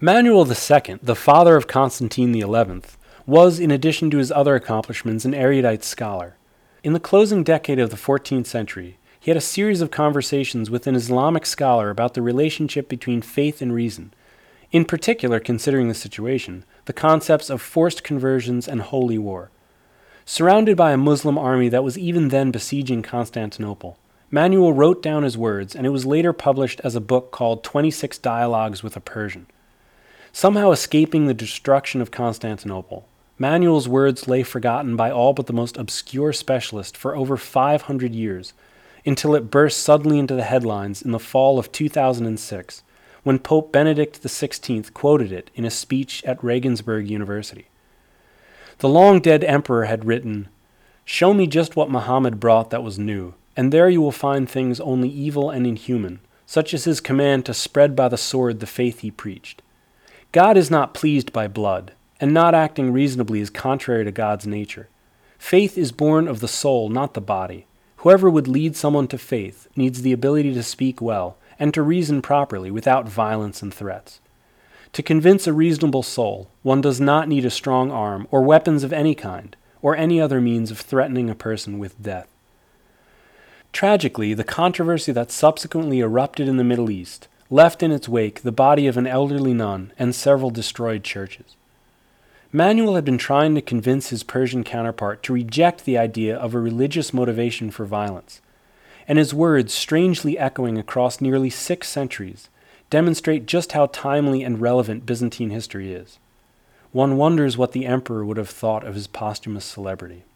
Manuel II, the father of Constantine XI, was, in addition to his other accomplishments, an erudite scholar. In the closing decade of the 14th century, he had a series of conversations with an Islamic scholar about the relationship between faith and reason, in particular, considering the situation, the concepts of forced conversions and holy war. Surrounded by a Muslim army that was even then besieging Constantinople, Manuel wrote down his words, and it was later published as a book called 26 Dialogues with a Persian. Somehow escaping the destruction of Constantinople, Manuel's words lay forgotten by all but the most obscure specialists for over 500 years, until it burst suddenly into the headlines in the fall of 2006, when Pope Benedict XVI quoted it in a speech at Regensburg University. The long-dead emperor had written, "Show me just what Muhammad brought that was new, and there you will find things only evil and inhuman, such as his command to spread by the sword the faith he preached. God is not pleased by blood, and not acting reasonably is contrary to God's nature. Faith is born of the soul, not the body. Whoever would lead someone to faith needs the ability to speak well, and to reason properly without violence and threats. To convince a reasonable soul, one does not need a strong arm or weapons of any kind, or any other means of threatening a person with death." Tragically, the controversy that subsequently erupted in the Middle East left in its wake the body of an elderly nun and several destroyed churches. Manuel had been trying to convince his Persian counterpart to reject the idea of a religious motivation for violence, and his words, strangely echoing across nearly 6 centuries, demonstrate just how timely and relevant Byzantine history is. One wonders what the emperor would have thought of his posthumous celebrity.